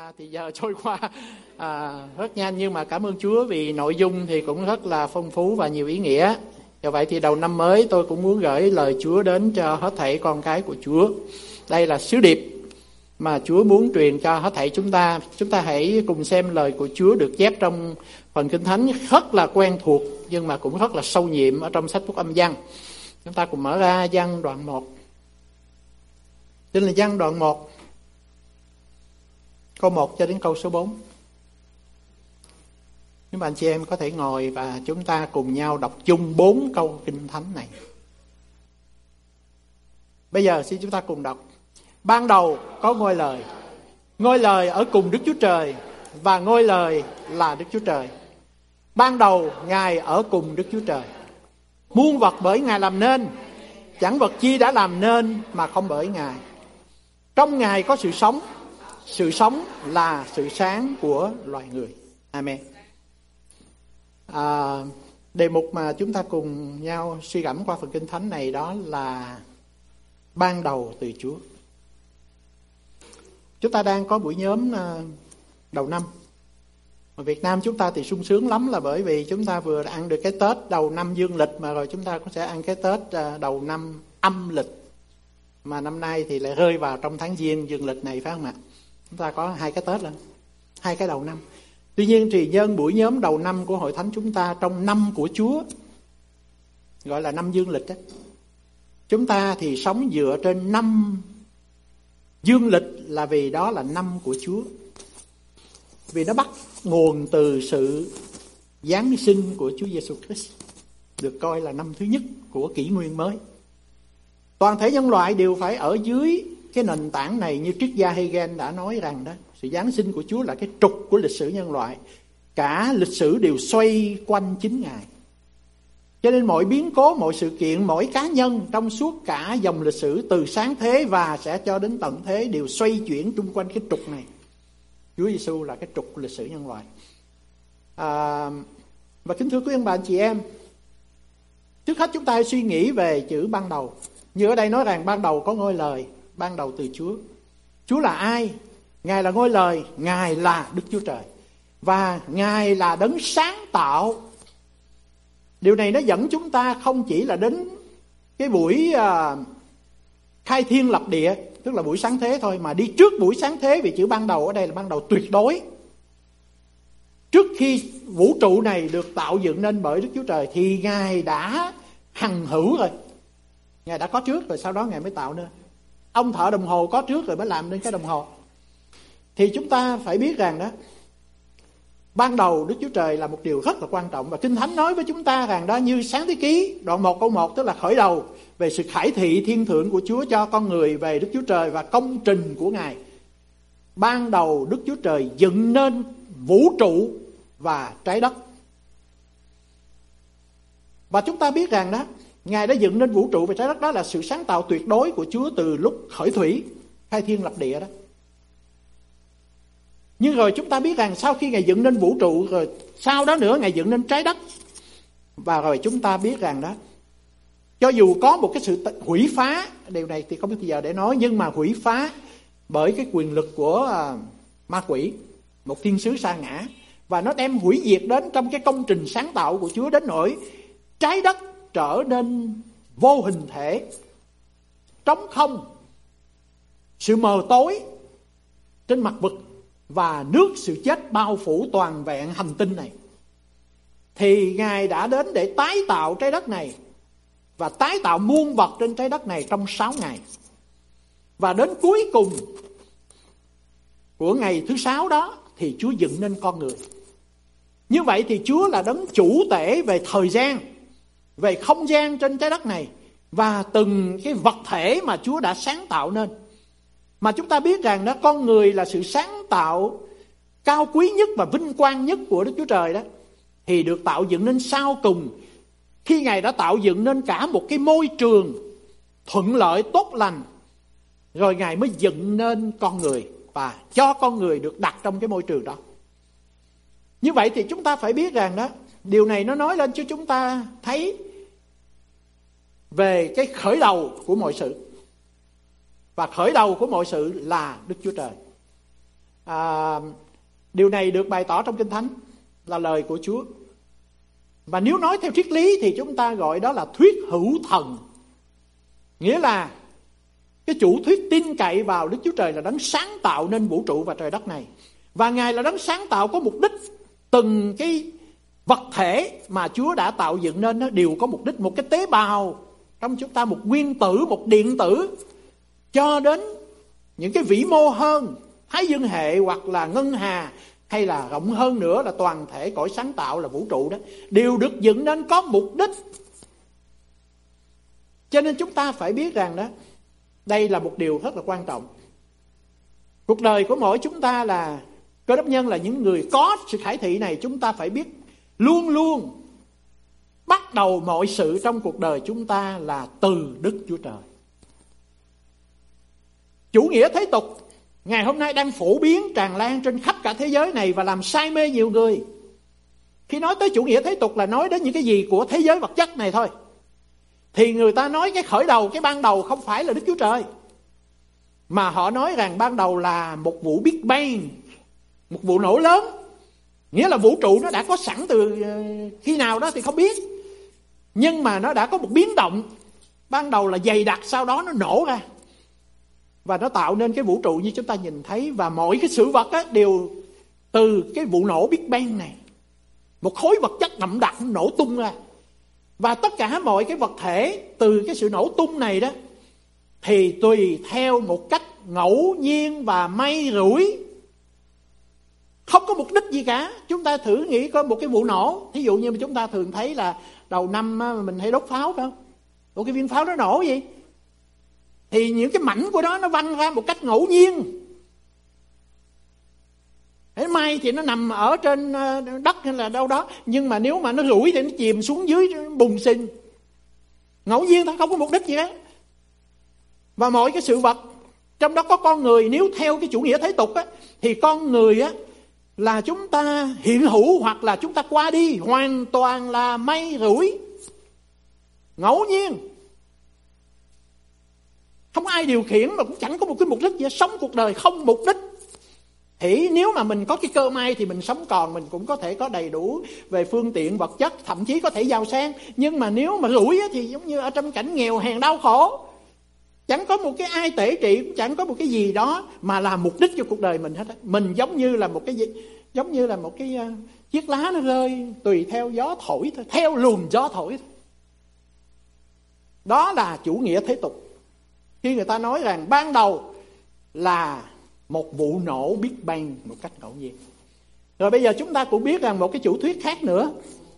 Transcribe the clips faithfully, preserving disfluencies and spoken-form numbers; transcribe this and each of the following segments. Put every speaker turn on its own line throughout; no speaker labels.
À, thì giờ trôi qua à, rất nhanh, nhưng mà cảm ơn Chúa vì nội dung thì cũng rất là phong phú và nhiều ý nghĩa. Do vậy thì đầu năm mới tôi cũng muốn gửi lời Chúa đến cho hết thảy con cái của Chúa. Đây là sứ điệp mà Chúa muốn truyền cho hết thảy chúng ta. Chúng ta hãy cùng xem lời của Chúa được chép trong phần Kinh Thánh rất là quen thuộc nhưng mà cũng rất là sâu nhiệm ở trong sách Phúc Âm Giăng. Chúng ta cùng mở ra Giăng đoạn một. Đây là Giăng đoạn một, câu một cho đến câu số bốn. Nếu mà anh chị em có thể ngồi và chúng ta cùng nhau đọc chung bốn câu Kinh Thánh này. Bây giờ xin chúng ta cùng đọc. Ban đầu có ngôi lời, ngôi lời ở cùng Đức Chúa Trời, và ngôi lời là Đức Chúa Trời. Ban đầu Ngài ở cùng Đức Chúa Trời. Muôn vật bởi Ngài làm nên, chẳng vật chi đã làm nên mà không bởi Ngài. Trong Ngài có sự sống, sự sống là sự sáng của loài người. Amen. À, đề mục mà chúng ta cùng nhau suy gẫm qua phần Kinh Thánh này đó là ban đầu từ Chúa. Chúng ta đang có buổi nhóm đầu năm. Ở Việt Nam chúng ta thì sung sướng lắm, là bởi vì chúng ta vừa ăn được cái Tết đầu năm dương lịch, mà rồi chúng ta cũng sẽ ăn cái Tết đầu năm âm lịch. Mà năm nay thì lại rơi vào trong tháng Giêng dương lịch này, phải không ạ? Chúng ta có hai cái Tết lên, hai cái đầu năm. Tuy nhiên thì nhân buổi nhóm đầu năm của Hội Thánh chúng ta trong năm của Chúa, gọi là năm dương lịch đó, chúng ta thì sống dựa trên năm dương lịch, là vì đó là năm của Chúa. Vì nó bắt nguồn từ sự giáng sinh của Chúa Giêsu Christ, được coi là năm thứ nhất của kỷ nguyên mới. Toàn thể nhân loại đều phải ở dưới cái nền tảng này, như triết gia Hegel đã nói rằng đó, sự giáng sinh của Chúa là cái trục của lịch sử nhân loại. Cả lịch sử đều xoay quanh chính Ngài. Cho nên mọi biến cố, mọi sự kiện, mỗi cá nhân trong suốt cả dòng lịch sử từ sáng thế và sẽ cho đến tận thế đều xoay chuyển chung quanh cái trục này. Chúa Giêsu là cái trục của lịch sử nhân loại. À, và kính thưa quý ông bà anh chị em, trước hết chúng ta hãy suy nghĩ về chữ ban đầu. Như ở đây nói rằng ban đầu có ngôi lời, ban đầu từ Chúa. Chúa là ai? Ngài là ngôi lời, Ngài là Đức Chúa Trời. Và Ngài là đấng sáng tạo. Điều này nó dẫn chúng ta không chỉ là đến cái buổi uh, khai thiên lập địa, tức là buổi sáng thế thôi, mà đi trước buổi sáng thế, vì chữ ban đầu ở đây là ban đầu tuyệt đối. Trước khi vũ trụ này được tạo dựng nên bởi Đức Chúa Trời thì Ngài đã hằng hữu rồi. Ngài đã có trước rồi, sau đó Ngài mới tạo nên. Ông thợ đồng hồ có trước rồi mới làm nên cái đồng hồ. Thì chúng ta phải biết rằng đó, ban đầu Đức Chúa Trời là một điều rất là quan trọng. Và Kinh Thánh nói với chúng ta rằng đó, như Sáng Thế Ký đoạn một câu một, tức là khởi đầu về sự khải thị thiên thượng của Chúa cho con người về Đức Chúa Trời và công trình của Ngài. Ban đầu Đức Chúa Trời dựng nên vũ trụ và trái đất. Và chúng ta biết rằng đó, Ngài đã dựng nên vũ trụ và trái đất, đó là sự sáng tạo tuyệt đối của Chúa từ lúc khởi thủy, khai thiên lập địa đó. Nhưng rồi chúng ta biết rằng sau khi Ngài dựng nên vũ trụ, rồi sau đó nữa Ngài dựng nên trái đất. Và rồi chúng ta biết rằng đó, cho dù có một cái sự hủy phá, điều này thì không biết giờ để nói, nhưng mà hủy phá bởi cái quyền lực của uh, ma quỷ, một thiên sứ sa ngã, và nó đem hủy diệt đến trong cái công trình sáng tạo của Chúa, đến nỗi trái đất trở nên vô hình thể, trống không, sự mờ tối trên mặt vực, và nước sự chết bao phủ toàn vẹn hành tinh này. Thì Ngài đã đến để tái tạo trái đất này và tái tạo muôn vật trên trái đất này trong sáu ngày. Và đến cuối cùng của ngày thứ sáu đó thì Chúa dựng nên con người. Như vậy thì Chúa là đấng chủ tể về thời gian, về không gian trên trái đất này, và từng cái vật thể mà Chúa đã sáng tạo nên. Mà chúng ta biết rằng đó, con người là sự sáng tạo cao quý nhất và vinh quang nhất của Đức Chúa Trời đó, thì được tạo dựng nên sau cùng, khi Ngài đã tạo dựng nên cả một cái môi trường thuận lợi tốt lành, rồi Ngài mới dựng nên con người và cho con người được đặt trong cái môi trường đó. Như vậy thì chúng ta phải biết rằng đó, điều này nó nói lên cho chúng ta thấy về cái khởi đầu của mọi sự. Và khởi đầu của mọi sự là Đức Chúa Trời. À, điều này được bày tỏ trong Kinh Thánh là lời của Chúa. Và nếu nói theo triết lý thì chúng ta gọi đó là thuyết hữu thần. Nghĩa là cái chủ thuyết tin cậy vào Đức Chúa Trời là đấng sáng tạo nên vũ trụ và trời đất này. Và Ngài là đấng sáng tạo có mục đích. Từng cái vật thể mà Chúa đã tạo dựng nên nó đều có mục đích. Một cái tế bào trong chúng ta, một nguyên tử, một điện tử, cho đến những cái vĩ mô hơn, thái dương hệ hoặc là ngân hà, hay là rộng hơn nữa là toàn thể cõi sáng tạo là vũ trụ đó, đều được dựng nên có mục đích. Cho nên chúng ta phải biết rằng đó, đây là một điều rất là quan trọng. Cuộc đời của mỗi chúng ta là Cơ Đốc nhân, là những người có sự khải thị này. Chúng ta phải biết luôn luôn bắt đầu mọi sự trong cuộc đời chúng ta là từ Đức Chúa Trời. Chủ nghĩa thế tục ngày hôm nay đang phổ biến tràn lan trên khắp cả thế giới này và làm say mê nhiều người. Khi nói tới chủ nghĩa thế tục là nói đến những cái gì của thế giới vật chất này thôi, thì người ta nói cái khởi đầu, cái ban đầu không phải là Đức Chúa Trời, mà họ nói rằng ban đầu là một vụ Big Bang, một vụ nổ lớn. Nghĩa là vũ trụ nó đã có sẵn từ khi nào đó thì không biết, nhưng mà nó đã có một biến động. Ban đầu là dày đặc, sau đó nó nổ ra và nó tạo nên cái vũ trụ như chúng ta nhìn thấy. Và mọi cái sự vật á, đều từ cái vụ nổ Big Bang này, một khối vật chất đậm đặc nổ tung ra. Và tất cả mọi cái vật thể từ cái sự nổ tung này đó, thì tùy theo một cách ngẫu nhiên và may rủi, không có mục đích gì cả. Chúng ta thử nghĩ có một cái vụ nổ, thí dụ như chúng ta thường thấy là đầu năm mình hay đốt pháo phải không? Ủa cái viên pháo nó nổ gì? Thì những cái mảnh của nó nó văng ra một cách ngẫu nhiên. Thế may thì nó nằm ở trên đất hay là đâu đó, nhưng mà nếu mà nó rủi thì nó chìm xuống dưới bùn xình. Ngẫu nhiên thôi, không có mục đích gì hết. Và mọi cái sự vật, trong đó có con người, nếu theo cái chủ nghĩa thế tục á, thì con người á là chúng ta hiện hữu hoặc là chúng ta qua đi, hoàn toàn là may rủi, ngẫu nhiên, không ai điều khiển mà cũng chẳng có một cái mục đích gì. Sống cuộc đời không mục đích. Thì nếu mà mình có cái cơ may thì mình sống còn, mình cũng có thể có đầy đủ về phương tiện vật chất, thậm chí có thể giàu sang. Nhưng mà nếu mà rủi á, thì giống như ở trong cảnh nghèo hèn đau khổ, chẳng có một cái ai tể trị, chẳng có một cái gì đó mà làm mục đích cho cuộc đời mình hết. Mình giống như là một cái gì, giống như là một cái uh, chiếc lá nó rơi tùy theo gió thổi thôi, theo luồng gió thổi thôi. Đó là chủ nghĩa thế tục. Khi người ta nói rằng ban đầu là một vụ nổ Big Bang một cách ngẫu nhiên. Rồi bây giờ chúng ta cũng biết rằng một cái chủ thuyết khác nữa,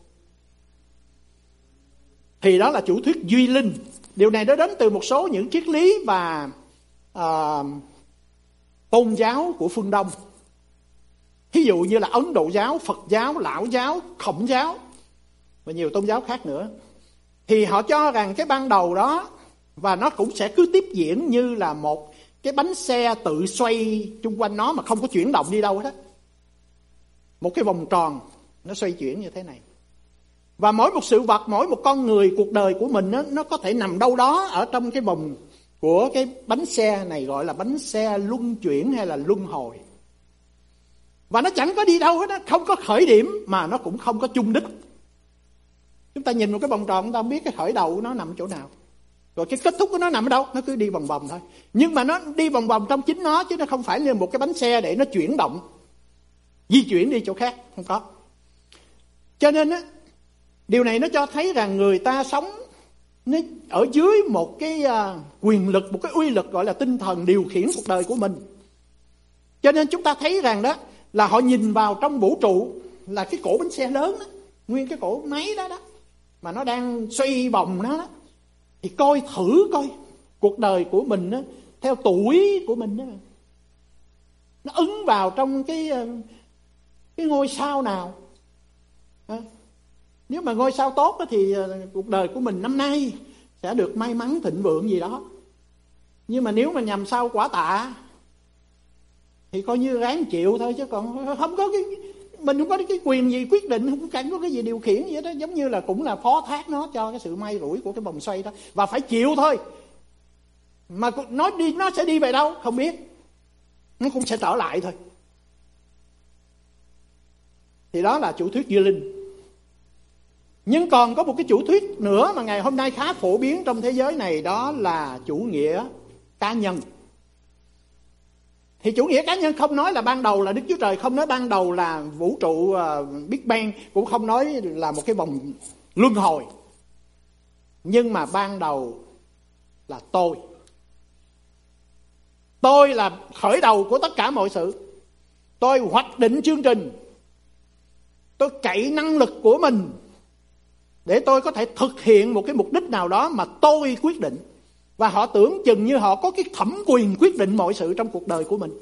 thì đó là chủ thuyết duy linh. Điều này nó đến từ một số những triết lý và uh, tôn giáo của phương Đông. Ví dụ như là Ấn Độ giáo, Phật giáo, Lão giáo, Khổng giáo và nhiều tôn giáo khác nữa. Thì họ cho rằng cái ban đầu đó, và nó cũng sẽ cứ tiếp diễn như là một cái bánh xe tự xoay chung quanh nó mà không có chuyển động đi đâu hết. Một cái vòng tròn nó xoay chuyển như thế này. Và mỗi một sự vật, mỗi một con người, cuộc đời của mình đó, nó có thể nằm đâu đó ở trong cái vòng của cái bánh xe này, gọi là bánh xe luân chuyển hay là luân hồi. Và nó chẳng có đi đâu hết, đó, không có khởi điểm mà nó cũng không có chung đích. Chúng ta nhìn một cái vòng tròn, chúng ta không biết cái khởi đầu của nó nằm chỗ nào, rồi cái kết thúc của nó nằm ở đâu. Nó cứ đi vòng vòng thôi. Nhưng mà nó đi vòng vòng trong chính nó, chứ nó không phải như một cái bánh xe để nó chuyển động, di chuyển đi chỗ khác. Không có. Cho nên á, điều này nó cho thấy rằng người ta sống nó ở dưới một cái quyền lực, một cái uy lực gọi là tinh thần điều khiển cuộc đời của mình. Cho nên chúng ta thấy rằng đó là họ nhìn vào trong vũ trụ là cái cổ bánh xe lớn đó, nguyên cái cổ máy đó đó, mà nó đang xoay vòng nó đó. Thì coi thử coi cuộc đời của mình đó, theo tuổi của mình đó, nó ứng vào trong cái cái ngôi sao nào. À, nếu mà ngôi sao tốt đó, thì cuộc đời của mình năm nay sẽ được may mắn thịnh vượng gì đó. Nhưng mà nếu mà nhằm sao quả tạ thì coi như ráng chịu thôi, chứ còn không có cái, mình không có cái quyền gì quyết định, không chẳng có cái gì điều khiển gì đó. Giống như là cũng là phó thác nó cho cái sự may rủi của cái vòng xoay đó, và phải chịu thôi. Mà nó đi, nó sẽ đi về đâu không biết, nó cũng sẽ trở lại thôi. Thì đó là chủ thuyết duy linh. Nhưng còn có một cái chủ thuyết nữa mà ngày hôm nay khá phổ biến trong thế giới này, đó là chủ nghĩa cá nhân. Thì chủ nghĩa cá nhân không nói là ban đầu là Đức Chúa Trời, không nói ban đầu là vũ trụ uh, Big Bang, cũng không nói là một cái vòng luân hồi. Nhưng mà ban đầu là tôi. Tôi là khởi đầu của tất cả mọi sự. Tôi hoạch định chương trình. Tôi cậy năng lực của mình để tôi có thể thực hiện một cái mục đích nào đó mà tôi quyết định. Và họ tưởng chừng như họ có cái thẩm quyền quyết định mọi sự trong cuộc đời của mình.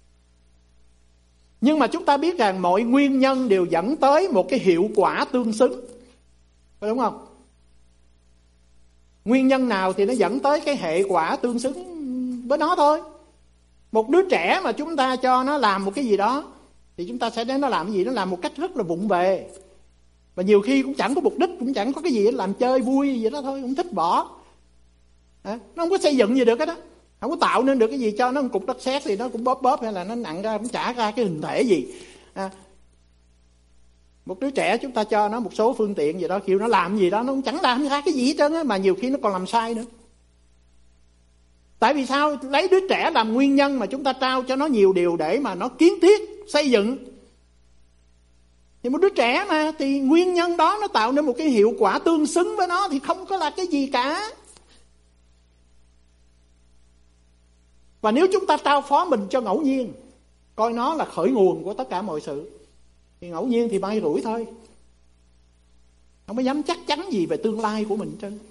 Nhưng mà chúng ta biết rằng mọi nguyên nhân đều dẫn tới một cái hiệu quả tương xứng. Phải đúng không? Nguyên nhân nào thì nó dẫn tới cái hệ quả tương xứng với nó thôi. Một đứa trẻ mà chúng ta cho nó làm một cái gì đó thì chúng ta sẽ đến nó làm cái gì, nó làm một cách rất là vụng về. Và nhiều khi cũng chẳng có mục đích, cũng chẳng có cái gì, làm chơi vui gì đó thôi, cũng thích bỏ. À, nó không có xây dựng gì được hết đó. Không có tạo nên được cái gì, cho nó một cục đất sét thì nó cũng bóp bóp, hay là nó nặng ra cũng chả ra cái hình thể gì. À, một đứa trẻ chúng ta cho nó một số phương tiện gì đó, kêu nó làm gì đó, nó cũng chẳng làm ra cái gì hết trơn á, mà nhiều khi nó còn làm sai nữa. Tại vì sao? Lấy đứa trẻ làm nguyên nhân mà chúng ta trao cho nó nhiều điều để mà nó kiến thiết, xây dựng. Thì một đứa trẻ mà, thì nguyên nhân đó nó tạo nên một cái hiệu quả tương xứng với nó, thì không có là cái gì cả. Và nếu chúng ta trao phó mình cho ngẫu nhiên, coi nó là khởi nguồn của tất cả mọi sự, thì ngẫu nhiên thì may rủi thôi. Không có dám chắc chắn gì về tương lai của mình trơn.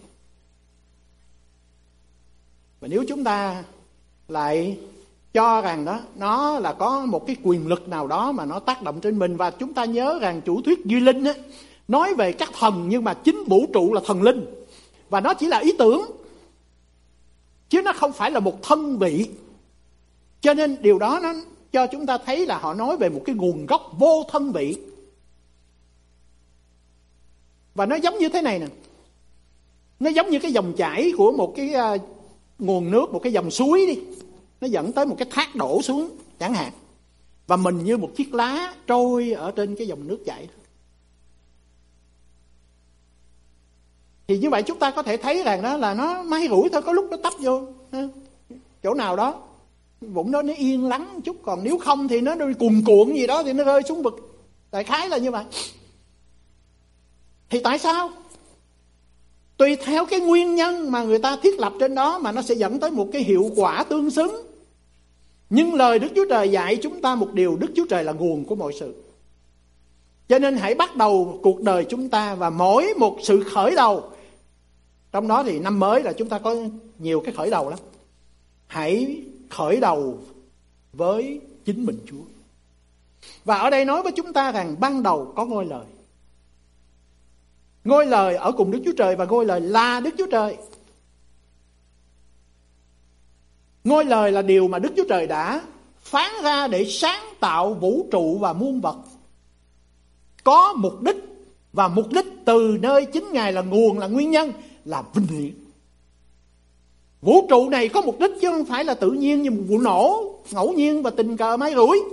Và nếu chúng ta lại cho rằng đó nó là có một cái quyền lực nào đó mà nó tác động trên mình, và chúng ta nhớ rằng chủ thuyết duy linh á, nói về các thần, nhưng mà chính vũ trụ là thần linh, và nó chỉ là ý tưởng chứ nó không phải là một thân vị. Cho nên điều đó nó cho chúng ta thấy là họ nói về một cái nguồn gốc vô thân vị. Và nó giống như thế này nè, nó giống như cái dòng chảy của một cái uh, nguồn nước, một cái dòng suối đi, nó dẫn tới một cái thác đổ xuống chẳng hạn, và mình như một chiếc lá trôi ở trên cái dòng nước chảy. Thì như vậy chúng ta có thể thấy rằng đó là nó may rủi thôi, có lúc nó tấp vô chỗ nào đó, vũng đó nó yên lắng một chút, còn nếu không thì nó cuồn cuộn gì đó thì nó rơi xuống vực. Đại khái là như vậy. Thì tại sao? Tùy theo cái nguyên nhân mà người ta thiết lập trên đó mà nó sẽ dẫn tới một cái hiệu quả tương xứng. Nhưng lời Đức Chúa Trời dạy chúng ta một điều, Đức Chúa Trời là nguồn của mọi sự. Cho nên hãy bắt đầu cuộc đời chúng ta, và mỗi một sự khởi đầu, trong đó thì năm mới là chúng ta có nhiều cái khởi đầu lắm. Hãy khởi đầu với chính mình Chúa. Và ở đây nói với chúng ta rằng ban đầu có ngôi lời. Ngôi lời ở cùng Đức Chúa Trời, và ngôi lời là Đức Chúa Trời. Ngôi lời là điều mà Đức Chúa Trời đã phán ra để sáng tạo vũ trụ và muôn vật. Có mục đích, và mục đích từ nơi chính Ngài là nguồn, là nguyên nhân, là vinh hiển. Vũ trụ này có mục đích chứ không phải là tự nhiên như một vụ nổ ngẫu nhiên và tình cờ may rủi.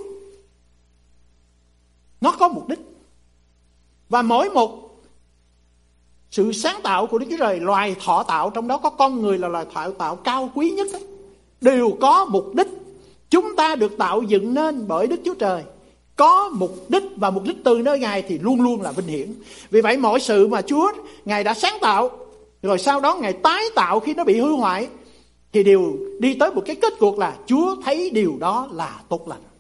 Nó có mục đích. Và mỗi một sự sáng tạo của Đức Chúa Trời, loài thọ tạo, trong đó có con người là loài thọ tạo cao quý nhất đó, đều có mục đích. Chúng ta được tạo dựng nên bởi Đức Chúa Trời, có mục đích, và mục đích từ nơi Ngài thì luôn luôn là vinh hiển. Vì vậy mọi sự mà Chúa Ngài đã sáng tạo, rồi sau đó Ngài tái tạo khi nó bị hư hoại, thì đều đi tới một cái kết cuộc là Chúa thấy điều đó là tốt lành,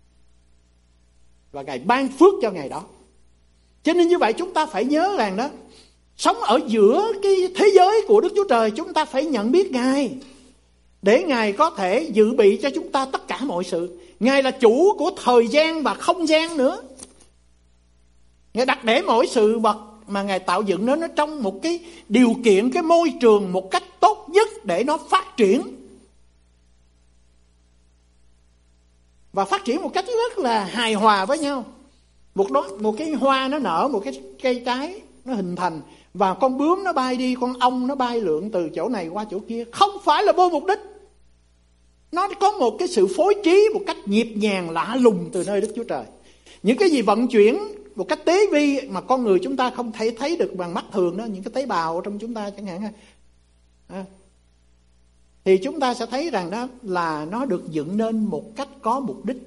và Ngài ban phước cho Ngài đó. Cho nên như vậy chúng ta phải nhớ rằng đó, sống ở giữa cái thế giới của Đức Chúa Trời, chúng ta phải nhận biết Ngài, để Ngài có thể dự bị cho chúng ta tất cả mọi sự. Ngài là chủ của thời gian và không gian nữa. Ngài đặt để mỗi sự vật mà Ngài tạo dựng nó, nó trong một cái điều kiện, cái môi trường một cách tốt nhất để nó phát triển. Và phát triển một cách rất là hài hòa với nhau. Một, đó, một cái hoa nó nở, một cái cây trái nó hình thành, và con bướm nó bay đi, con ong nó bay lượn từ chỗ này qua chỗ kia. Không phải là vô mục đích. Nó có một cái sự phối trí một cách nhịp nhàng lạ lùng từ nơi Đức Chúa Trời. Những cái gì vận chuyển một cách tế vi mà con người chúng ta không thể thấy được bằng mắt thường đó, những cái tế bào trong chúng ta chẳng hạn ha. À, thì chúng ta sẽ thấy rằng đó là nó được dựng nên một cách có mục đích.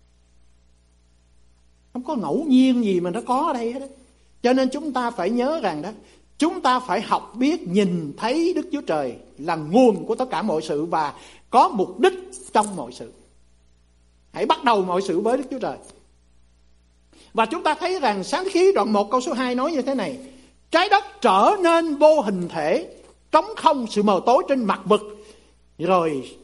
Không có ngẫu nhiên gì mà nó có ở đây hết đó. Cho nên chúng ta phải nhớ rằng đó, chúng ta phải học biết nhìn thấy Đức Chúa Trời là nguồn của tất cả mọi sự và có mục đích trong mọi sự. Hãy bắt đầu mọi sự với Đức Chúa Trời. Và chúng ta thấy rằng Sáng thế ký đoạn một câu số hai nói như thế này: trái đất trở nên vô hình thể, trống không, sự mờ tối trên mặt vực, rồi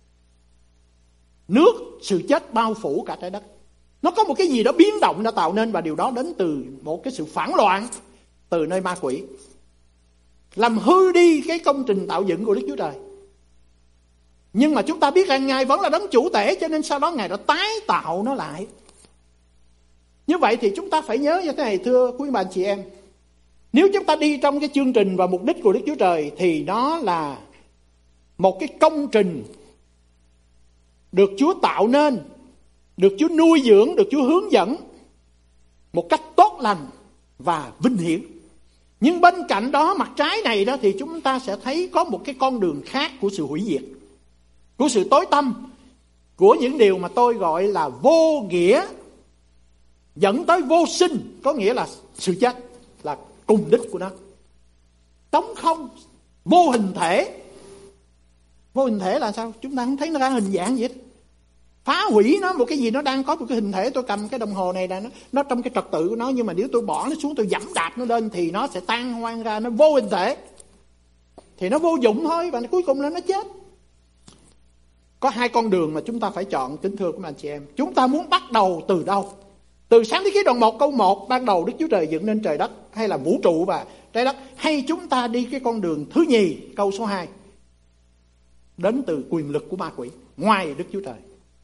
nước, sự chết bao phủ cả trái đất. Nó có một cái gì đó biến động đã tạo nên, và điều đó đến từ một cái sự phản loạn từ nơi ma quỷ, làm hư đi cái công trình tạo dựng của Đức Chúa Trời. Nhưng mà chúng ta biết rằng Ngài vẫn là đấng chủ tể, cho nên sau đó Ngài đã tái tạo nó lại. Như vậy thì chúng ta phải nhớ như thế này, thưa quý bà chị em. Nếu chúng ta đi trong cái chương trình và mục đích của Đức Chúa Trời thì nó là một cái công trình được Chúa tạo nên, được Chúa nuôi dưỡng, được Chúa hướng dẫn một cách tốt lành và vinh hiển. Nhưng bên cạnh đó, mặt trái này đó, thì chúng ta sẽ thấy có một cái con đường khác của sự hủy diệt, của sự tối tăm, của những điều mà tôi gọi là vô nghĩa, dẫn tới vô sinh, có nghĩa là sự chết là cùng đích của nó. Trống không, vô hình thể. Vô hình thể là sao? Chúng ta không thấy nó ra hình dạng gì hết. Phá hủy nó, một cái gì nó đang có một cái hình thể. Tôi cầm cái đồng hồ này là nó, nó trong cái trật tự của nó, nhưng mà nếu tôi bỏ nó xuống, tôi dẫm đạp nó lên thì nó sẽ tan hoang ra, nó vô hình thể. Thì nó vô dụng thôi, và cuối cùng là nó chết. Có hai con đường mà chúng ta phải chọn, kính thưa các anh chị em. Chúng ta muốn bắt đầu từ đâu? Từ Sáng thế ký đoạn một câu một, ban đầu Đức Chúa Trời dựng nên trời đất, hay là vũ trụ và trái đất, hay chúng ta đi cái con đường thứ nhì, câu số hai, đến từ quyền lực của ma quỷ, ngoài Đức Chúa Trời.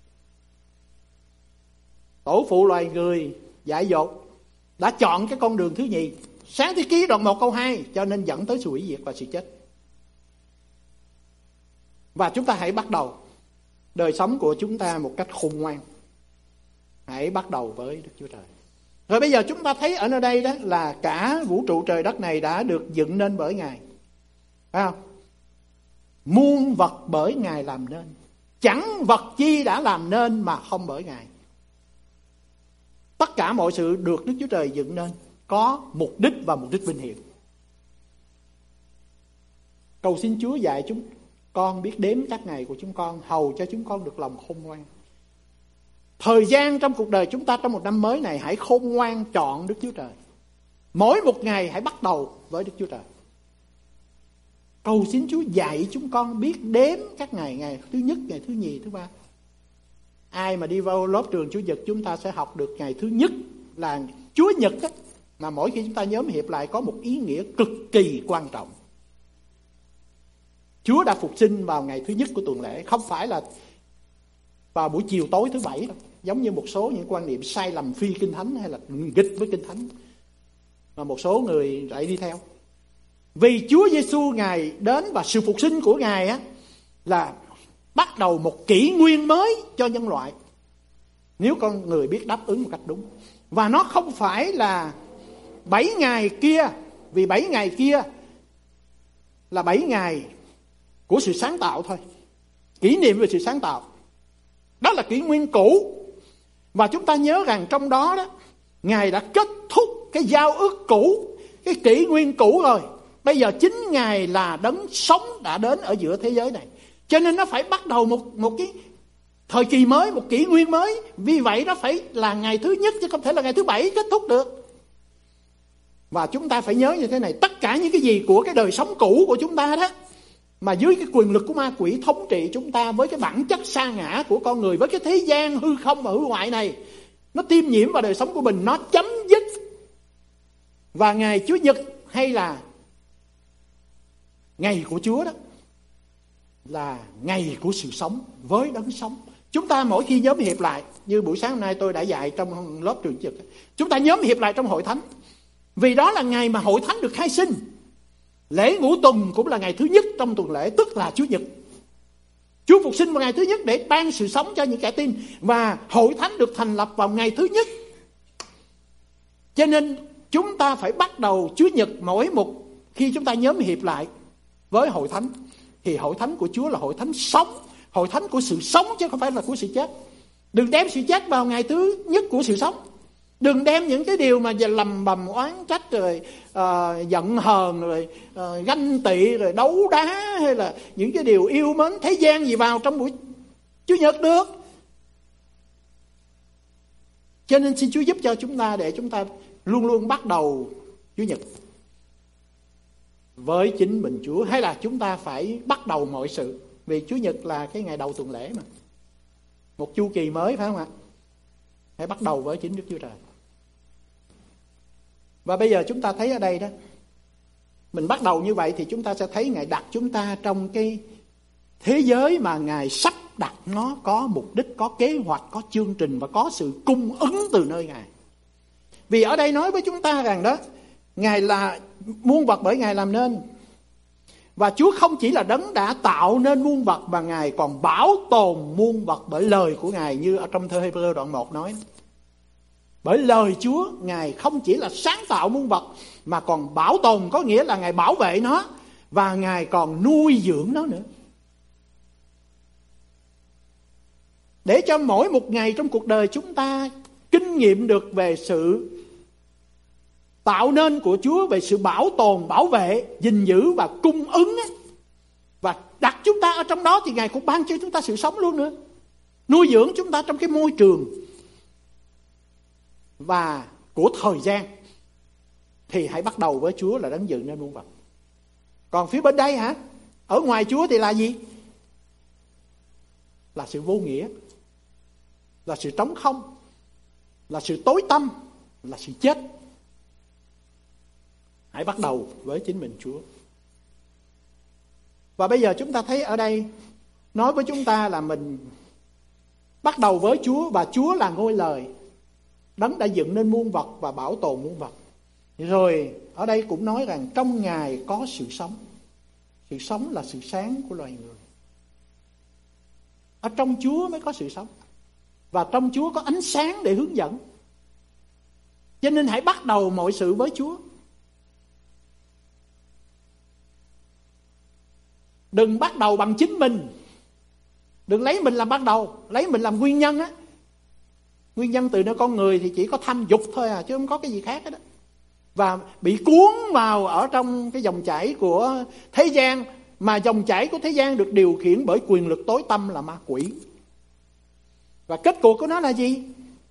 Tổ phụ loài người dại dột đã chọn cái con đường thứ nhì, Sáng thế ký đoạn một câu hai, cho nên dẫn tới sự hủy diệt và sự chết. Và chúng ta hãy bắt đầu đời sống của chúng ta một cách khôn ngoan. Hãy bắt đầu với Đức Chúa Trời. Rồi bây giờ chúng ta thấy ở nơi đây đó là cả vũ trụ trời đất này đã được dựng nên bởi Ngài. Phải không? Muôn vật bởi Ngài làm nên. Chẳng vật chi đã làm nên mà không bởi Ngài. Tất cả mọi sự được Đức Chúa Trời dựng nên có mục đích và mục đích vinh hiển. Cầu xin Chúa dạy chúng con biết đếm các ngày của chúng con, hầu cho chúng con được lòng khôn ngoan. Thời gian trong cuộc đời chúng ta trong một năm mới này, hãy khôn ngoan chọn Đức Chúa Trời. Mỗi một ngày hãy bắt đầu với Đức Chúa Trời. Cầu xin Chúa dạy chúng con biết đếm các ngày, ngày thứ nhất, ngày thứ nhì, thứ ba. Ai mà đi vào lớp trường Chúa Nhật, chúng ta sẽ học được ngày thứ nhất là Chúa Nhật á, mà mỗi khi chúng ta nhóm hiệp lại có một ý nghĩa cực kỳ quan trọng. Chúa đã phục sinh vào ngày thứ nhất của tuần lễ, không phải là vào buổi chiều tối thứ bảy đâu, giống như một số những quan niệm sai lầm phi kinh thánh hay là nghịch với kinh thánh mà một số người lại đi theo. Vì Chúa Giêsu Ngài đến và sự phục sinh của Ngài á là bắt đầu một kỷ nguyên mới cho nhân loại, nếu con người biết đáp ứng một cách đúng. Và nó không phải là bảy ngày kia, vì bảy ngày kia là bảy ngày của sự sáng tạo thôi, kỷ niệm về sự sáng tạo. Đó là kỷ nguyên cũ. Và chúng ta nhớ rằng trong đó đó Ngài đã kết thúc cái giao ước cũ, cái kỷ nguyên cũ rồi. Bây giờ chính Ngài là đấng sống đã đến ở giữa thế giới này. Cho nên nó phải bắt đầu một, một cái thời kỳ mới, một kỷ nguyên mới. Vì vậy nó phải là ngày thứ nhất, chứ không thể là ngày thứ bảy kết thúc được. Và chúng ta phải nhớ như thế này, tất cả những cái gì của cái đời sống cũ của chúng ta đó, mà dưới cái quyền lực của ma quỷ thống trị chúng ta, với cái bản chất sa ngã của con người, với cái thế gian hư không và hư hoại này, nó tiêm nhiễm vào đời sống của mình, nó chấm dứt. Và ngày Chúa Nhật hay là ngày của Chúa đó là ngày của sự sống với đấng sống. Chúng ta mỗi khi nhóm hiệp lại, như buổi sáng hôm nay tôi đã dạy trong lớp trường Nhật, chúng ta nhóm hiệp lại trong hội thánh, vì đó là ngày mà hội thánh được khai sinh. Lễ ngũ tuần cũng là ngày thứ nhất trong tuần lễ, tức là Chúa Nhật. Chúa phục sinh vào ngày thứ nhất để ban sự sống cho những kẻ tin, và hội thánh được thành lập vào ngày thứ nhất. Cho nên chúng ta phải bắt đầu Chúa Nhật mỗi một khi chúng ta nhóm hiệp lại với hội thánh, thì hội thánh của Chúa là hội thánh sống, hội thánh của sự sống chứ không phải là của sự chết. Đừng đem sự chết vào ngày thứ nhất của sự sống. Đừng đem những cái điều mà lầm bầm oán trách rồi uh, giận hờn rồi uh, ganh tị rồi đấu đá hay là những cái điều yêu mến thế gian gì vào trong buổi Chủ nhật được. Cho nên xin Chúa giúp cho chúng ta để chúng ta luôn luôn bắt đầu Chủ nhật với chính mình Chúa, hay là chúng ta phải bắt đầu mọi sự, vì Chủ nhật là cái ngày đầu tuần lễ mà, một chu kỳ mới, phải không ạ? Hãy bắt đầu với chính Đức Chúa Trời. Và bây giờ chúng ta thấy ở đây đó, mình bắt đầu như vậy thì chúng ta sẽ thấy Ngài đặt chúng ta trong cái thế giới mà Ngài sắp đặt nó có mục đích, có kế hoạch, có chương trình và có sự cung ứng từ nơi Ngài. Vì ở đây nói với chúng ta rằng đó, Ngài là muôn vật bởi Ngài làm nên. Và Chúa không chỉ là đấng đã tạo nên muôn vật, mà Ngài còn bảo tồn muôn vật bởi lời của Ngài, như ở trong thơ Hebrew đoạn một nói. Bởi lời Chúa, Ngài không chỉ là sáng tạo muôn vật mà còn bảo tồn, có nghĩa là Ngài bảo vệ nó và Ngài còn nuôi dưỡng nó nữa. Để cho mỗi một ngày trong cuộc đời chúng ta kinh nghiệm được về sự tạo nên của Chúa, về sự bảo tồn, bảo vệ, gìn giữ và cung ứng ấy. Và đặt chúng ta ở trong đó thì Ngài cũng ban cho chúng ta sự sống luôn nữa. Nuôi dưỡng chúng ta trong cái môi trường và của thời gian. Thì hãy bắt đầu với Chúa là đấng dựng nên muôn vật. Còn phía bên đây hả? Ở ngoài Chúa thì là gì? Là sự vô nghĩa, là sự trống không, là sự tối tăm, là sự chết. Hãy bắt đầu với chính mình Chúa. Và bây giờ chúng ta thấy ở đây nói với chúng ta là mình bắt đầu với Chúa, và Chúa là ngôi lời, đấng đã dựng nên muôn vật và bảo tồn muôn vật. Rồi ở đây cũng nói rằng trong Ngài có sự sống. Sự sống là sự sáng của loài người. Ở trong Chúa mới có sự sống. Và trong Chúa có ánh sáng để hướng dẫn. Cho nên hãy bắt đầu mọi sự với Chúa. Đừng bắt đầu bằng chính mình. Đừng lấy mình làm bắt đầu, lấy mình làm nguyên nhân á. Nguyên nhân từ nơi con người thì chỉ có tham dục thôi à, chứ không có cái gì khác hết á. Và bị cuốn vào ở trong cái dòng chảy của thế gian, mà dòng chảy của thế gian được điều khiển bởi quyền lực tối tăm là ma quỷ. Và kết cục của nó là gì?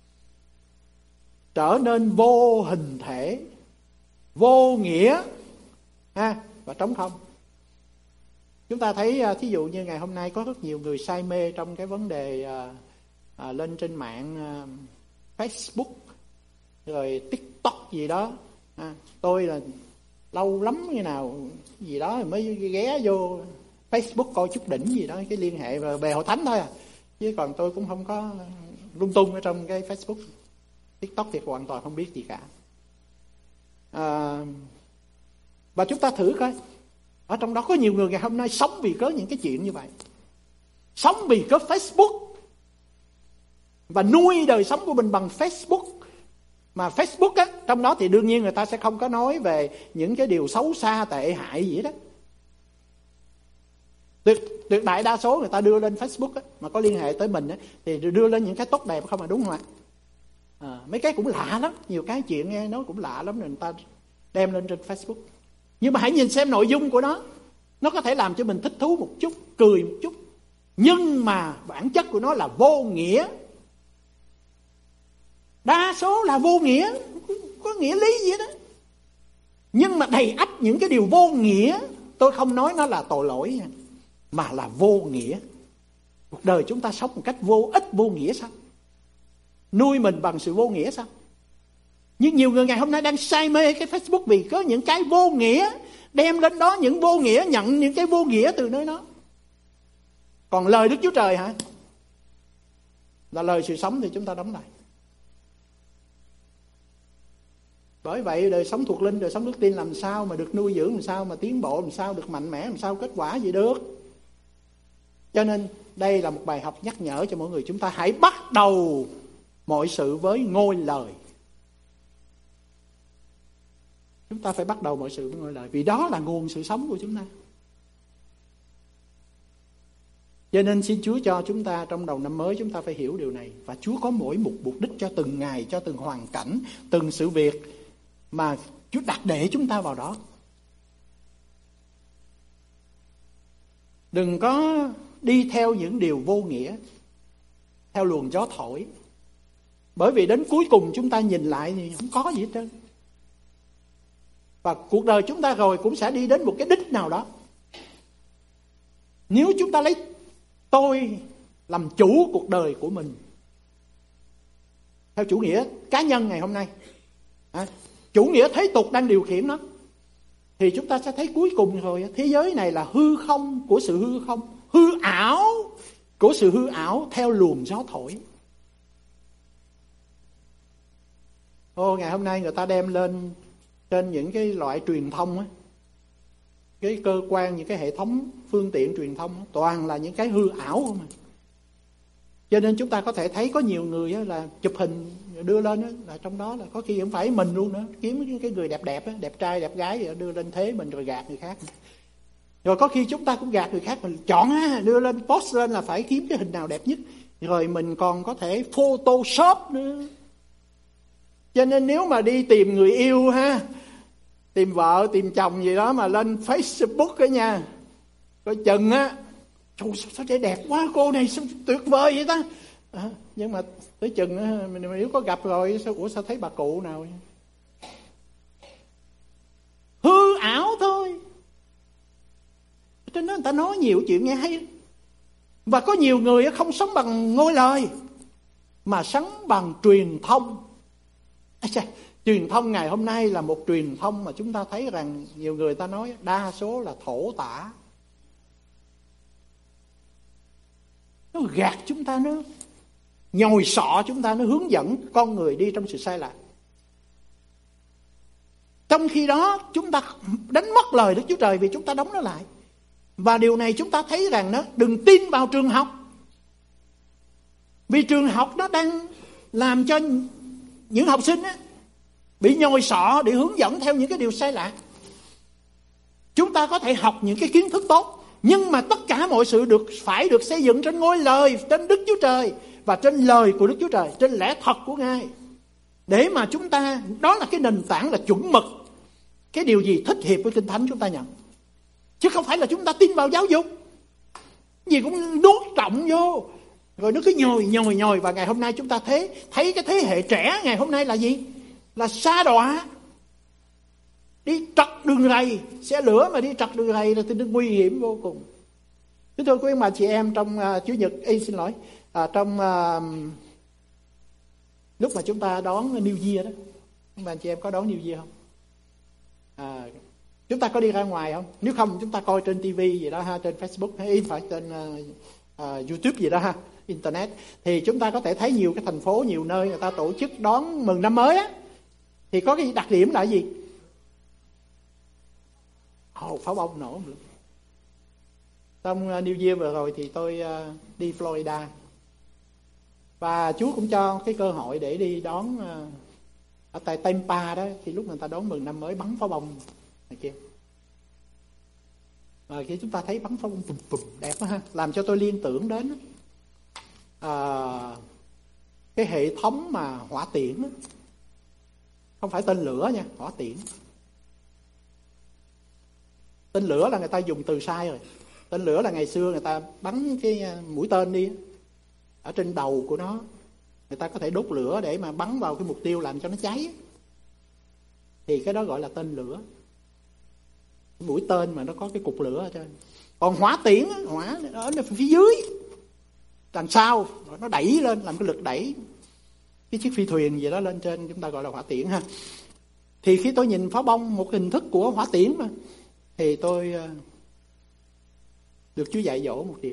Trở nên vô hình thể, vô nghĩa ha, và trống không. Chúng ta thấy thí dụ như ngày hôm nay có rất nhiều người say mê trong cái vấn đề à, à, lên trên mạng à, Facebook rồi TikTok gì đó. À, tôi là lâu lắm như nào gì đó mới ghé vô Facebook coi chút đỉnh gì đó, cái liên hệ về hội thánh thôi à, chứ còn tôi cũng không có lung tung ở trong cái Facebook. TikTok thì hoàn toàn không biết gì cả. À, và chúng ta thử coi, ở trong đó có nhiều người ngày hôm nay sống vì cớ những cái chuyện như vậy, sống vì cớ Facebook và nuôi đời sống của mình bằng Facebook. Mà Facebook á, trong đó thì đương nhiên người ta sẽ không có nói về những cái điều xấu xa tệ hại gì đó. Tuyệt, tuyệt đại đa số người ta đưa lên Facebook á, mà có liên hệ tới mình á, thì đưa lên những cái tốt đẹp không, mà đúng không ạ? À, mấy cái cũng lạ lắm, nhiều cái chuyện nghe nó cũng lạ lắm, người ta đem lên trên Facebook. Nhưng mà hãy nhìn xem nội dung của nó, nó có thể làm cho mình thích thú một chút, cười một chút, nhưng mà bản chất của nó là vô nghĩa. Đa số là vô nghĩa, có nghĩa lý gì đó. Nhưng mà đầy ắp những cái điều vô nghĩa. Tôi không nói nó là tội lỗi, mà là vô nghĩa. Cuộc đời chúng ta sống một cách vô ích, vô nghĩa sao? Nuôi mình bằng sự vô nghĩa sao? Nhưng nhiều người ngày hôm nay đang say mê cái Facebook vì có những cái vô nghĩa, đem lên đó những vô nghĩa, nhận những cái vô nghĩa từ nơi đó. Còn lời Đức Chúa Trời hả? Là lời sự sống thì chúng ta đóng lại. Bởi vậy đời sống thuộc linh, đời sống đức tin làm sao mà được nuôi dưỡng, làm sao mà tiến bộ, làm sao được mạnh mẽ, làm sao kết quả gì được. Cho nên đây là một bài học nhắc nhở cho mỗi người chúng ta. Hãy bắt đầu mọi sự với ngôi lời. Chúng ta phải bắt đầu mọi sự với ngôi lời, vì đó là nguồn sự sống của chúng ta. Cho nên xin Chúa cho chúng ta trong đầu năm mới chúng ta phải hiểu điều này. Và Chúa có mỗi một mục đích cho từng ngày, cho từng hoàn cảnh, từng sự việc mà Chúa đặt để chúng ta vào đó. Đừng có đi theo những điều vô nghĩa, theo luồng gió thổi. Bởi vì đến cuối cùng chúng ta nhìn lại thì không có gì hết trơn. Và cuộc đời chúng ta rồi cũng sẽ đi đến một cái đích nào đó. Nếu chúng ta lấy tôi làm chủ cuộc đời của mình theo chủ nghĩa cá nhân ngày hôm nay, à, chủ nghĩa thế tục đang điều khiển nó, thì chúng ta sẽ thấy cuối cùng rồi thế giới này là hư không của sự hư không, hư ảo của sự hư ảo theo luồng gió thổi. Ô, ngày hôm nay người ta đem lên trên những cái loại truyền thông á, cái cơ quan, những cái hệ thống phương tiện truyền thông á, toàn là những cái hư ảo không à. Cho nên chúng ta có thể thấy có nhiều người á, là chụp hình đưa lên á, là trong đó là có khi không phải mình luôn nữa, kiếm cái người đẹp đẹp á, đẹp trai đẹp gái vậy, đưa lên thế mình rồi gạt người khác. Rồi có khi chúng ta cũng gạt người khác, mình chọn á, đưa lên post lên là phải kiếm cái hình nào đẹp nhất, rồi mình còn có thể photoshop nữa. Cho nên nếu mà đi tìm người yêu ha, tìm vợ, tìm chồng gì đó mà lên Facebook đó nha, coi chừng á, trời sao, sao để đẹp quá, cô này sao tuyệt vời vậy ta. À, nhưng mà tới chừng á, mình nếu có gặp rồi, sao ủa sao thấy bà cụ nào vậy? Hư ảo thôi. Trên đó người ta nói nhiều chuyện nghe hay. Và có nhiều người không sống bằng ngôi lời, mà sống bằng truyền thông. À, truyền thông ngày hôm nay là một truyền thông mà chúng ta thấy rằng nhiều người ta nói đa số là thổ tả. Nó gạt chúng ta, nó nhồi sọ chúng ta, nó hướng dẫn con người đi trong sự sai lạc. Trong khi đó chúng ta đánh mất lời Đức Chúa Trời vì chúng ta đóng nó lại. Và điều này chúng ta thấy rằng nó đừng tin vào trường học. Vì trường học nó đang làm cho những học sinh á, bị nhồi sọ để hướng dẫn theo những cái điều sai lạc. Chúng ta có thể học những cái kiến thức tốt, nhưng mà tất cả mọi sự được phải được xây dựng trên ngôi lời, trên Đức Chúa Trời và trên lời của Đức Chúa Trời, trên lẽ thật của Ngài. Để mà chúng ta, đó là cái nền tảng, là chuẩn mực. Cái điều gì thích hiệp với Kinh Thánh chúng ta nhận. Chứ không phải là chúng ta tin vào giáo dục, gì cũng nuốt trọng vô, rồi nó cứ nhồi nhồi nhồi. Và ngày hôm nay chúng ta thấy thấy cái thế hệ trẻ ngày hôm nay là gì? Là sa đọa, đi trật đường rầy, xe lửa mà đi trật đường rầy là thì nguy hiểm vô cùng. Thưa tôi quý bà chị em, trong uh, Chủ nhật, Ê, xin lỗi, uh, trong uh, lúc mà chúng ta đón New Year đó, bà chị em có đón New Year không? À, chúng ta có đi ra ngoài không? Nếu không chúng ta coi trên ti vi gì đó ha, trên Facebook hay phải trên uh, uh, YouTube gì đó ha, Internet, thì chúng ta có thể thấy nhiều cái thành phố, nhiều nơi người ta tổ chức đón mừng năm mới á. Thì có cái đặc điểm là gì? Ồ, pháo bông nổ nữa. Trong New Year vừa rồi thì tôi uh, đi Florida. Và Chúa cũng cho cái cơ hội để đi đón uh, ở tại Tampa đó, thì lúc người ta đón mừng năm mới bắn pháo bông này kia. Và khi chúng ta thấy bắn pháo bông bùm bùm đẹp quá ha, làm cho tôi liên tưởng đến uh, cái hệ thống mà hỏa tiễn đó. Không phải tên lửa nha, hỏa tiễn. Tên lửa là người ta dùng từ sai rồi. Tên lửa là ngày xưa người ta bắn cái mũi tên đi, ở trên đầu của nó người ta có thể đốt lửa để mà bắn vào cái mục tiêu làm cho nó cháy. Thì cái đó gọi là tên lửa. Cái mũi tên mà nó có cái cục lửa ở trên. Còn hỏa tiễn, hỏa ở phía dưới, đằng sau nó đẩy lên, làm cái lực đẩy cái chiếc phi thuyền gì đó lên trên, chúng ta gọi là hỏa tiễn ha. Thì khi tôi nhìn pháo bông, một hình thức của hỏa tiễn mà, thì tôi được Chúa dạy dỗ một điều.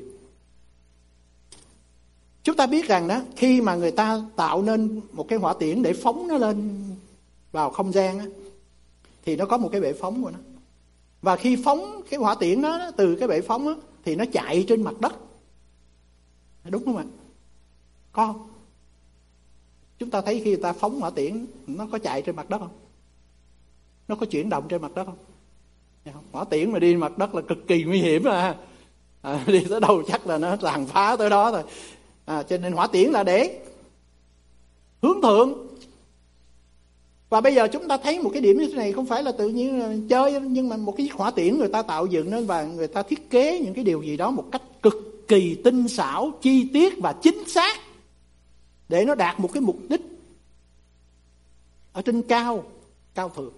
Chúng ta biết rằng đó, khi mà người ta tạo nên một cái hỏa tiễn để phóng nó lên vào không gian á, thì nó có một cái bệ phóng của nó. Và khi phóng cái hỏa tiễn đó, từ cái bệ phóng á, thì nó chạy trên mặt đất. Đúng không ạ? Có. Chúng ta thấy khi người ta phóng hỏa tiễn, nó có chạy trên mặt đất không? nó có chuyển động trên mặt đất không? Hỏa tiễn mà đi mặt đất là cực kỳ nguy hiểm à. À, đi tới đâu chắc là nó tàn phá tới đó thôi. À, cho nên hỏa tiễn là để hướng thượng. Và bây giờ chúng ta thấy một cái điểm như thế này không phải là tự nhiên là chơi, nhưng mà một cái hỏa tiễn người ta tạo dựng nên và người ta thiết kế những cái điều gì đó một cách cực kỳ tinh xảo, chi tiết và chính xác để nó đạt một cái mục đích ở trên cao, cao thượng.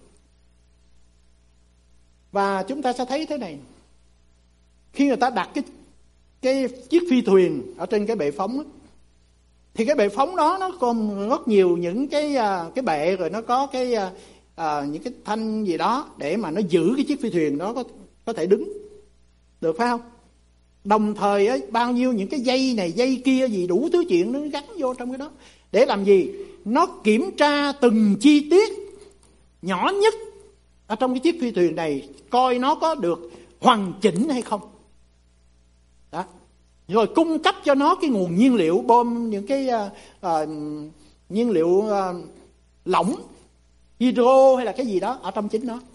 Và chúng ta sẽ thấy thế này, khi người ta đặt cái cái chiếc phi thuyền ở trên cái bệ phóng đó, thì cái bệ phóng đó nó còn rất nhiều những cái cái bệ, rồi nó có cái à, những cái thanh gì đó để mà nó giữ cái chiếc phi thuyền đó có có thể đứng được, phải không? Đồng thời ấy, bao nhiêu những cái dây này dây kia gì đủ thứ chuyện nó gắn vô trong cái đó để làm gì? Nó kiểm tra từng chi tiết nhỏ nhất ở trong cái chiếc phi thuyền này, coi nó có được hoàn chỉnh hay không. Đó. Rồi cung cấp cho nó cái nguồn nhiên liệu, bơm những cái uh, uh, nhiên liệu uh, lỏng, hydro hay là cái gì đó ở trong chính nó.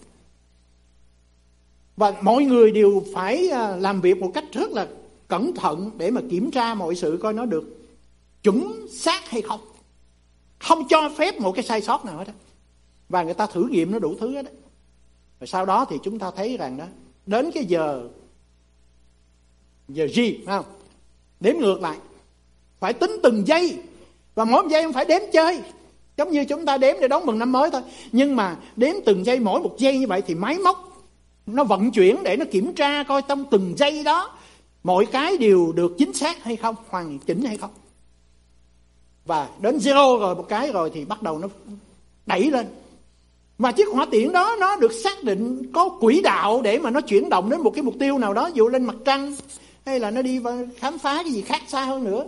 Và mọi người đều phải uh, làm việc một cách rất là cẩn thận để mà kiểm tra mọi sự coi nó được chuẩn xác hay không. Không cho phép một cái sai sót nào hết đó. Và người ta thử nghiệm nó đủ thứ hết đó. Rồi sau đó thì chúng ta thấy rằng đó, đến cái giờ giờ G, không? Đếm ngược lại, phải tính từng giây, và mỗi một giây không phải đếm chơi, giống như chúng ta đếm để đón mừng năm mới thôi. Nhưng mà đếm từng giây, mỗi một giây như vậy thì máy móc nó vận chuyển để nó kiểm tra coi trong từng giây đó mọi cái đều được chính xác hay không, hoàn chỉnh hay không. Và đến zero rồi một cái rồi thì bắt đầu nó đẩy lên. Và chiếc hỏa tiễn đó nó được xác định có quỹ đạo để mà nó chuyển động đến một cái mục tiêu nào đó, ví dụ lên mặt trăng hay là nó đi khám phá cái gì khác xa hơn nữa.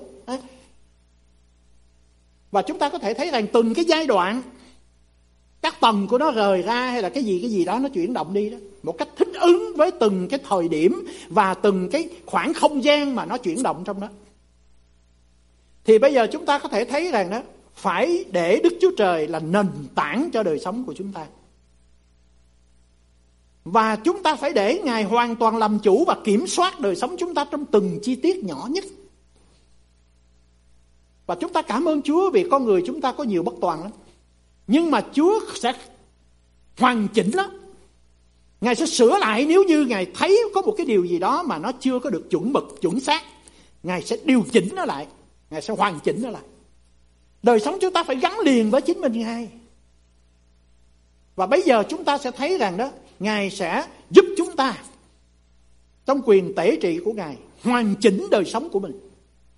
Và chúng ta có thể thấy rằng từng cái giai đoạn, các tầng của nó rời ra hay là cái gì cái gì đó nó chuyển động đi đó, một cách thích ứng với từng cái thời điểm và từng cái khoảng không gian mà nó chuyển động trong đó. Thì bây giờ chúng ta có thể thấy rằng đó, phải để Đức Chúa Trời là nền tảng cho đời sống của chúng ta. Và chúng ta phải để Ngài hoàn toàn làm chủ và kiểm soát đời sống chúng ta trong từng chi tiết nhỏ nhất. Và chúng ta cảm ơn Chúa vì con người chúng ta có nhiều bất toàn lắm. Nhưng mà Chúa sẽ hoàn chỉnh lắm. Ngài sẽ sửa lại nếu như Ngài thấy có một cái điều gì đó mà nó chưa có được chuẩn mực, chuẩn xác. Ngài sẽ điều chỉnh nó lại. Ngài sẽ hoàn chỉnh nó lại. Đời sống chúng ta phải gắn liền với chính mình Ngài. Và bây giờ chúng ta sẽ thấy rằng đó, Ngài sẽ giúp chúng ta trong quyền tể trị của Ngài hoàn chỉnh đời sống của mình.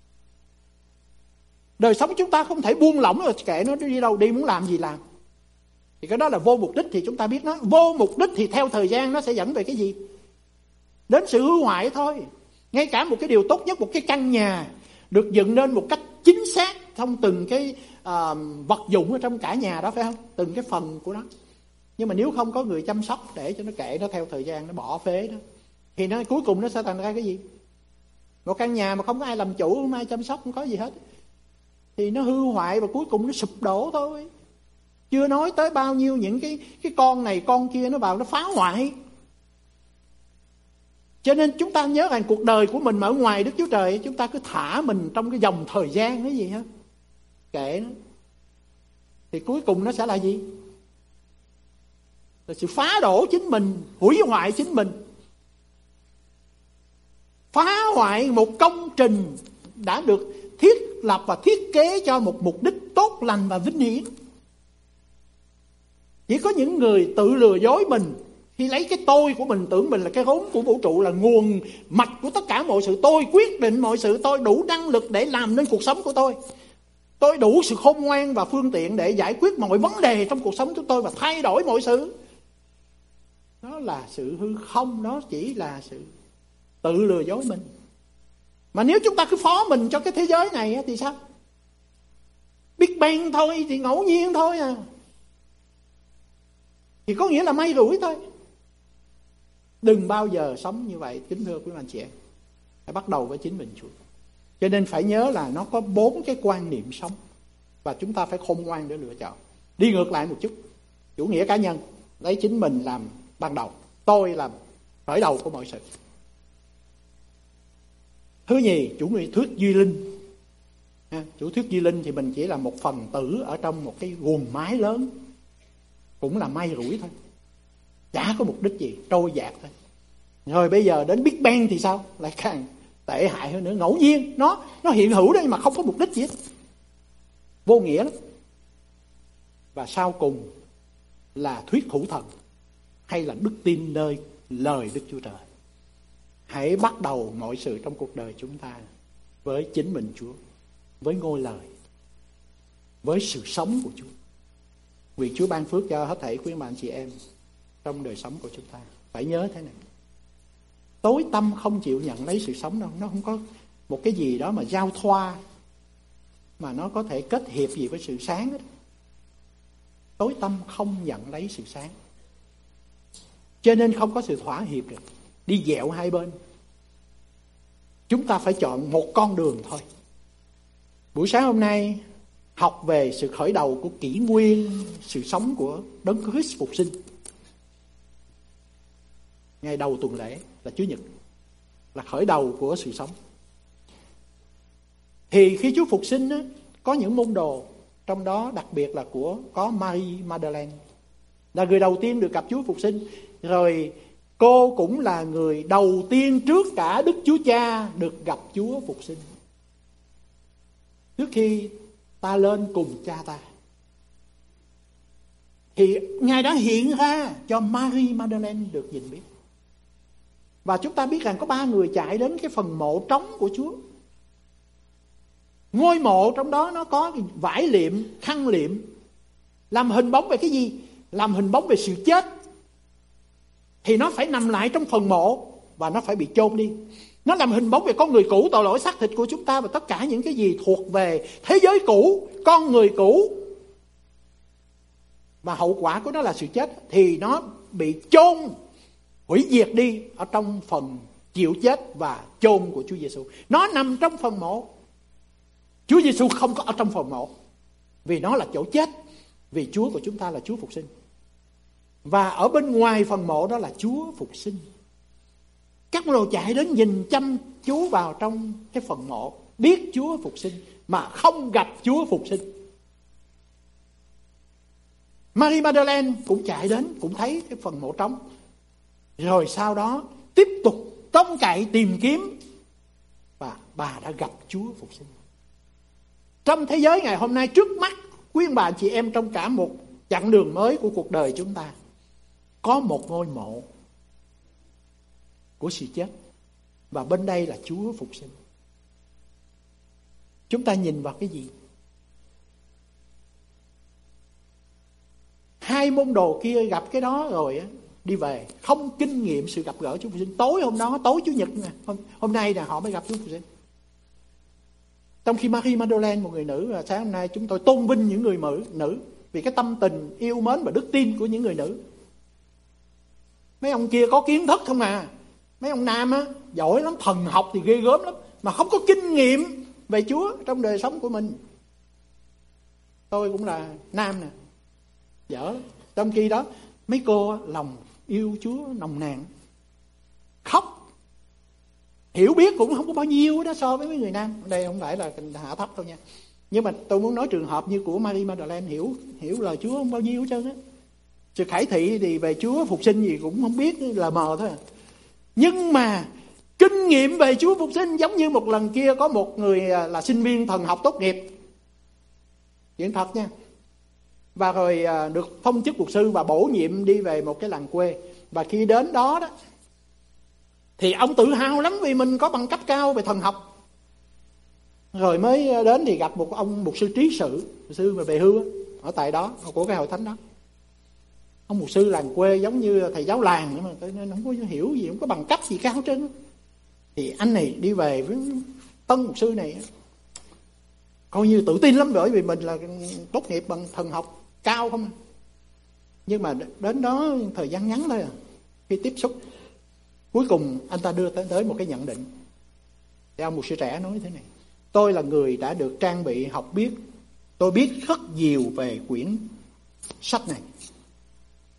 Đời sống chúng ta không thể buông lỏng rồi kệ nó đi đâu đi, muốn làm gì làm. Thì cái đó là vô mục đích thì chúng ta biết nó. Vô mục đích thì theo thời gian nó sẽ dẫn về cái gì? Đến sự hư hoại thôi. Ngay cả một cái điều tốt nhất, một cái căn nhà được dựng nên một cách chính xác trong từng cái uh, vật dụng ở trong cả nhà đó, phải không? Từng cái phần của nó. Nhưng mà nếu không có người chăm sóc để cho nó kệ nó theo thời gian, nó bỏ phế đó, thì nó cuối cùng nó sẽ thành ra cái gì? Một căn nhà mà không có ai làm chủ, không ai chăm sóc, không có gì hết, thì nó hư hoại và cuối cùng nó sụp đổ thôi. Chưa nói tới bao nhiêu những cái cái con này con kia nó vào nó phá hoại. Cho nên chúng ta nhớ rằng cuộc đời của mình mà ở ngoài Đức Chúa Trời, chúng ta cứ thả mình trong cái dòng thời gian cái gì hết, kệ nó, thì cuối cùng nó sẽ là gì? Là sự phá đổ chính mình, hủy hoại chính mình, phá hoại một công trình đã được thiết lập và thiết kế cho một mục đích tốt lành và vinh hiển. Chỉ có những người tự lừa dối mình khi lấy cái tôi của mình, tưởng mình là cái rốn của vũ trụ, là nguồn mạch của tất cả mọi sự. Tôi quyết định mọi sự, tôi đủ năng lực để làm nên cuộc sống của tôi. Tôi đủ sự khôn ngoan và phương tiện để giải quyết mọi vấn đề trong cuộc sống của tôi và thay đổi mọi sự. Đó là sự hư không, nó chỉ là sự tự lừa dối mình. Mà nếu chúng ta cứ phó mình cho cái thế giới này thì sao? Big Bang thôi thì ngẫu nhiên thôi à. Thì có nghĩa là may rủi thôi. Đừng bao giờ sống như vậy, kính thưa quý anh chị em. Phải bắt đầu với chính mình trước. Cho nên phải nhớ là nó có bốn cái quan niệm sống. Và chúng ta phải khôn ngoan để lựa chọn. Đi ngược lại một chút, chủ nghĩa cá nhân. lấy chính mình làm ban đầu. Tôi làm khởi đầu của mọi sự. Thứ nhì, chủ nghĩa thuyết duy linh. Chủ thuyết duy linh thì mình chỉ là một phần tử ở trong một cái guồng máy lớn, cũng là may rủi thôi, chả có mục đích gì, trôi dạt thôi. Rồi bây giờ đến Big Bang thì sao? Lại càng tệ hại hơn nữa. Ngẫu nhiên, nó nó hiện hữu đấy mà không có mục đích gì hết, vô nghĩa lắm. Và sau cùng là thuyết hữu thần, hay là đức tin nơi lời Đức Chúa Trời. Hãy bắt đầu mọi sự trong cuộc đời chúng ta với chính mình Chúa, với ngôi lời, với sự sống của Chúa. Vì Chúa ban phước cho hết thảy quý bạn chị em trong đời sống của chúng ta. Phải nhớ thế này, tối tâm không chịu nhận lấy sự sống đâu. Nó không có một cái gì đó mà giao thoa mà nó có thể kết hiệp gì với sự sáng hết. Tối tâm không nhận lấy sự sáng, cho nên không có sự thỏa hiệp được, đi dẹo hai bên. Chúng ta phải chọn một con đường thôi. Buổi sáng hôm nay học về sự khởi đầu của kỷ nguyên sự sống của Đấng Christ phục sinh. Ngày đầu tuần lễ là Chủ nhật, là khởi đầu của sự sống. Thì khi Chúa phục sinh á, có những môn đồ, trong đó đặc biệt là của có Marie Magdalene, là người đầu tiên được gặp Chúa phục sinh. Rồi cô cũng là người đầu tiên trước cả Đức Chúa Cha được gặp Chúa phục sinh. Trước khi ta lên cùng cha ta, thì Ngài đã hiện ra cho Marie Magdalene được nhìn biết. Và chúng ta biết rằng có ba người chạy đến cái phần mộ trống của Chúa. Ngôi mộ trong đó nó có vải liệm, khăn liệm, làm hình bóng về cái gì? Làm hình bóng về sự chết. Thì nó phải nằm lại trong phần mộ và nó phải bị chôn đi. Nó làm hình bóng về con người cũ, tội lỗi xác thịt của chúng ta và tất cả những cái gì thuộc về thế giới cũ, con người cũ. Và hậu quả của nó là sự chết. Thì nó bị chôn, hủy diệt đi ở trong phần chịu chết và chôn của Chúa Giêsu. Nó nằm trong phần mộ. Chúa Giêsu không có ở trong phần mộ, vì nó là chỗ chết. Vì Chúa của chúng ta là Chúa phục sinh. Và ở bên ngoài phần mộ đó là Chúa phục sinh. Các môn đồ chạy đến nhìn chăm chú vào trong cái phần mộ, biết Chúa phục sinh mà không gặp Chúa phục sinh. Marie Magdalene cũng chạy đến, cũng thấy cái phần mộ trống. Rồi sau đó tiếp tục trông cậy tìm kiếm, và bà đã gặp Chúa phục sinh. Trong thế giới ngày hôm nay, trước mắt quý ông bà chị em, trong cả một chặng đường mới của cuộc đời chúng ta, có một ngôi mộ của sự chết, và bên đây là Chúa phục sinh. Chúng ta nhìn vào cái gì? Hai môn đồ kia gặp cái đó rồi á, đi về, không kinh nghiệm sự gặp gỡ Chúa phục sinh. Tối hôm đó, tối Chủ nhật nè, hôm, hôm nay là họ mới gặp Chúa phục sinh. Trong khi Marie Magdalene, một người nữ, là sáng hôm nay chúng tôi tôn vinh những người nữ, nữ vì cái tâm tình yêu mến và đức tin của những người nữ. Mấy ông kia có kiến thức không à. Mấy ông nam á, giỏi lắm, thần học thì ghê gớm lắm, mà không có kinh nghiệm về Chúa trong đời sống của mình. Tôi cũng là nam nè, dở lắm. Trong khi đó mấy cô lòng yêu Chúa nồng nàn, khóc, hiểu biết cũng không có bao nhiêu đó so với mấy người nam. Đây không phải là hạ thấp đâu nha, nhưng mà tôi muốn nói trường hợp như của Marie Magdalene, hiểu hiểu lời Chúa không bao nhiêu hết trơn á. Sự khải thị thì về Chúa phục sinh gì cũng không biết, là mờ thôi à. Nhưng mà kinh nghiệm về Chúa phục sinh, giống như một lần kia có một người là sinh viên thần học tốt nghiệp, chuyện thật nha, và rồi được phong chức mục sư và bổ nhiệm đi về một cái làng quê. Và khi đến đó đó thì ông tự hào lắm vì mình có bằng cấp cao về thần học. Rồi mới đến thì gặp một ông mục sư trí sự, mục sư mà về hưu ở tại đó, của cái hội thánh đó. Ông mục sư làng quê giống như thầy giáo làng nữa mà, nên không có hiểu gì, không có bằng cấp gì cao hết trơn. Thì anh này đi về với tân mục sư này coi như tự tin lắm, bởi vì mình là tốt nghiệp bằng thần học cao không à. Nhưng mà đến đó thời gian ngắn thôi à, khi tiếp xúc, cuối cùng anh ta đưa tới, tới một cái nhận định. Thì ông mục sư trẻ nói thế này: tôi là người đã được trang bị học biết, tôi biết rất nhiều về quyển sách này.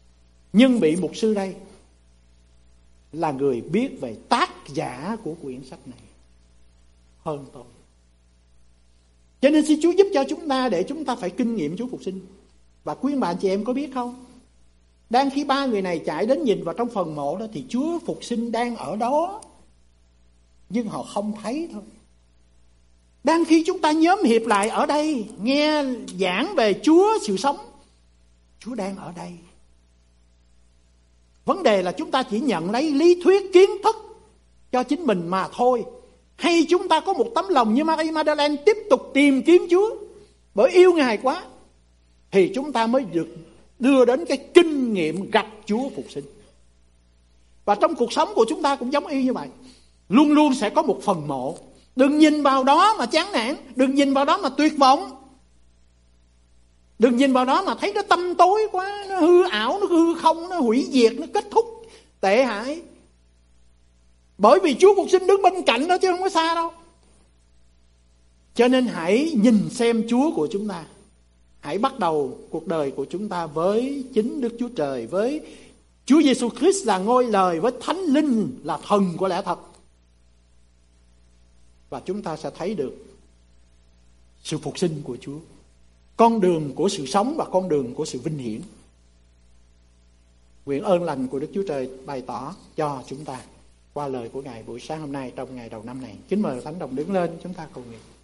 Nhưng vị mục sư đây là người biết về tác giả của quyển sách này hơn tôi. Cho nên xin Chúa giúp cho chúng ta để chúng ta phải kinh nghiệm Chúa phục sinh. Và quý bà chị em có biết không? Đang khi ba người này chạy đến nhìn vào trong phần mộ đó thì Chúa phục sinh đang ở đó. Nhưng họ không thấy thôi. Đang khi chúng ta nhóm hiệp lại ở đây nghe giảng về Chúa sự sống, Chúa đang ở đây. Vấn đề là chúng ta chỉ nhận lấy lý thuyết kiến thức cho chính mình mà thôi. Hay chúng ta có một tấm lòng như Maria Magdalene tiếp tục tìm kiếm Chúa bởi yêu Ngài quá, thì chúng ta mới được đưa đến cái kinh nghiệm gặp Chúa phục sinh. Và trong cuộc sống của chúng ta cũng giống y như vậy. Luôn luôn sẽ có một phần mộ. Đừng nhìn vào đó mà chán nản, đừng nhìn vào đó mà tuyệt vọng, đừng nhìn vào đó mà thấy nó tăm tối quá, nó hư ảo, nó hư không, nó hủy diệt, nó kết thúc tệ hại. Bởi vì Chúa phục sinh đứng bên cạnh đó chứ không có xa đâu. Cho nên hãy nhìn xem Chúa của chúng ta. Hãy bắt đầu cuộc đời của chúng ta với chính Đức Chúa Trời, với Chúa Giêsu Christ là ngôi lời, với Thánh Linh là thần của lẽ thật. Và chúng ta sẽ thấy được sự phục sinh của Chúa, con đường của sự sống và con đường của sự vinh hiển. Nguyện ơn lành của Đức Chúa Trời bày tỏ cho chúng ta qua lời của Ngài buổi sáng hôm nay trong ngày đầu năm này. Kính mời Thánh Đồng đứng lên, chúng ta cầu nguyện.